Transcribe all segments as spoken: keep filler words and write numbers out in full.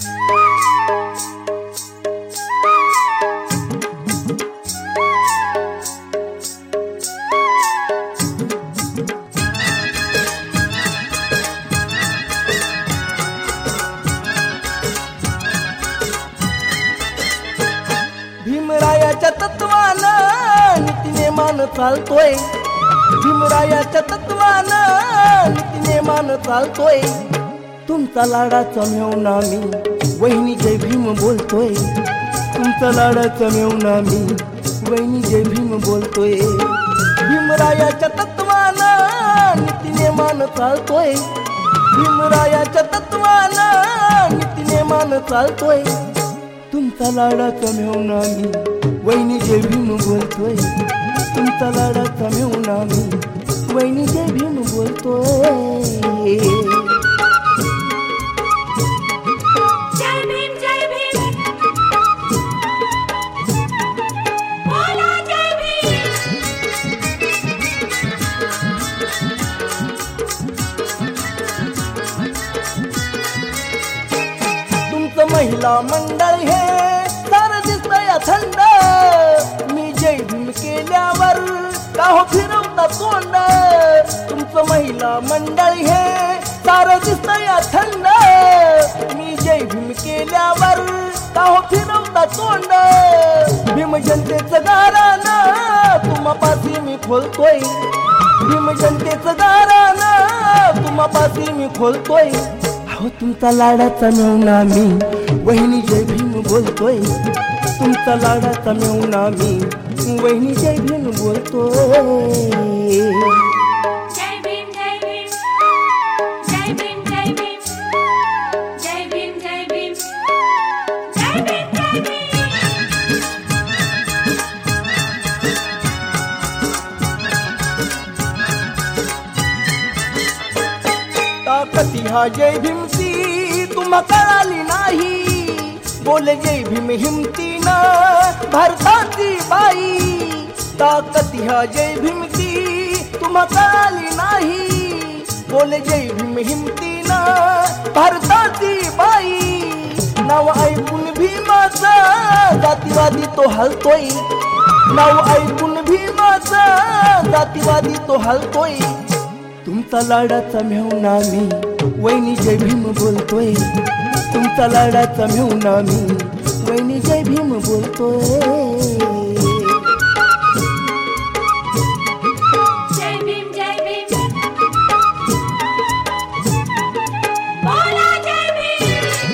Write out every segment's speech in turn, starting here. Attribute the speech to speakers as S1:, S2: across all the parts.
S1: भीमरायाच्या तत्वानं नीतीने मान चालतोय, भीमरायाच्या तत्वानं नीतीने मान चालतोय. तुमचा लाडाचा मेवना मी वहिनी जय भीम बोलतोय, तुमचा लाडाचा मेवना मी वहिनी जय भीम बोलतोय. भीमरायाच्या तत्वानं नीतीने मान चालतोय, भीमरायाच्या तत्वानं नीतीने मान चालतोय. तुमचा लाडाचा मेवना मी वहिनी जय भीम बोलतोय, तुमचा लाडाचा मेवना मी वहिनी जय भीम बोलतोय.
S2: जय भीम जय भीम बोला जय भीम.
S1: तुमचं महिला मंडळ हे सारं दिसतंय थंड, मी जय भीम केल्यावर का हो फिरवता तोंड. तुमचं महिला मंडळ हे सारं दिसतंय थंड, मी जय भीम केल्यावर का हो फिरवता तोंड. भीम जनतेचं दारानं तुम्हापाशी मी खोलतोय, भीम जनतेचं दारानं तुम्हापाशी मी खोलतोय. अहो तुमचा लाडाचा मेवना मी वहिनी जय भीम बोलतोय, तुमचा लाडाचा मेवना मी वहिनी जय भीम बोलतोय.
S2: जय भीम जय भीम जय भीम जय भीम जय भीम जय भीम जय भीम जय भीम.
S1: ताकती हा जय भीमची तुम्हा कळाली नाही, बोले जय भीम हिमतीनं भारताची बाई. ताकती हा जय भीमची तुम्हा कळाली नाही, बोले जय भीम हिमतीनं भारताची बाई. नाव ऐकून भीमाचं जातीवादी तो हलतोय, नाव ऐकून भीमाचं जातीवादी तो हलतोय. तुमचा लाडाचा मेवना मी वहिनी जय भीम बोलतोय, तुमचा लाडाचा मेवना मी वहिनी जय भीम बोलतोय.
S2: जय भीम जय भीम बोला जय भीम.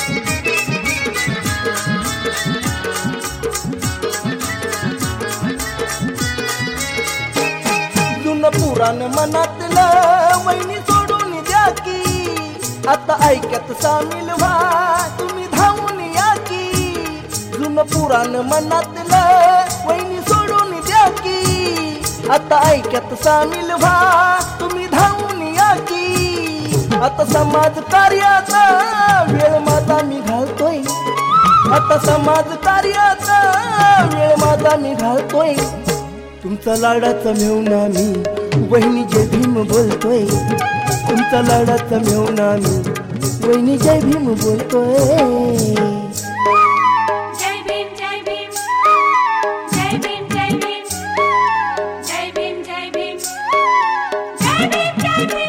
S1: जुनं पुराण मनातलं वहिनी सोडून द्या की, आता ऐक्यात सामील व्हा तुम्ही धावून या की. जुनं पुराण मनातलं वहिनी सोडून द्या की, आता ऐक्यात सामील व्हा तुम्ही धावून या की. आता समाज कार्याचा वेळ माझा मी घालतोय, आता समाज कार्याचा वेळ माझा मी घालतोय. तुमचा लाडाचा मेवना मी वहिनी जय भीम बोलतोय, तुमचा लाडाचा मेवना मी वहिनी जय भीम बोलतोय.
S2: जय भीम जय भीम जय भीम जय भीम जय भीम जय भीम जय भीम जय भीम.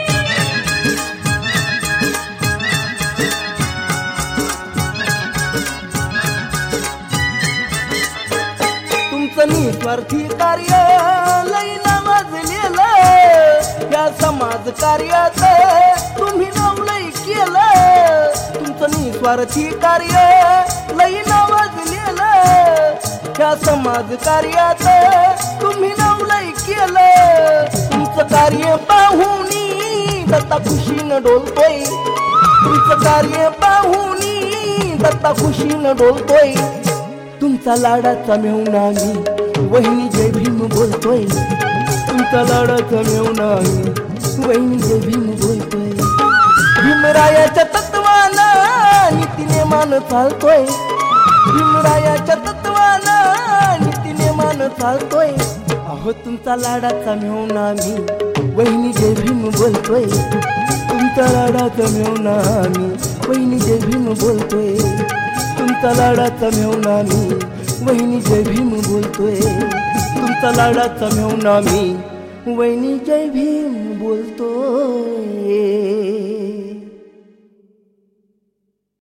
S1: तुमचं निस्वार्थी कार्य लई नावाजलेलं, या समाज कार्यात तुम्ही नाव लई केलं. तुमचं निस्वार्थी कार्य लई नावाजलेलं, या समाज कार्यात तुम्ही नाव लई केलं. तुमचं कार्य पाहुनी दत्ता खुशीनं डोलतोय, तुमचं कार्य पाहुनी दत्ता खुशीनं डोलतोय. तुमचा लाडाचा मेवना मी वहिनी जय भीम बोलतोय, तुमचा लाडाचा मेवना मी वहिनी जय भीम बोलतोय. भीमरायाच्या तत्वानं नीतीने मान चालतोय, भीमरायाच्या तत्वानं नीतीने मान चालतोय. अहो तुमचा लाडाचा मेवना मी वहिनी जय भीम बोलतोय, तुमचा लाडाचा मेवना मी वहिनी जय भीम बोलतोय, तुमचा लाडाचा मेहुणा मी वहिनी जय भीम बोलतोय, तुमचा लाडाचा मेहुणा मी वहिनी जय भीम बोलतोय.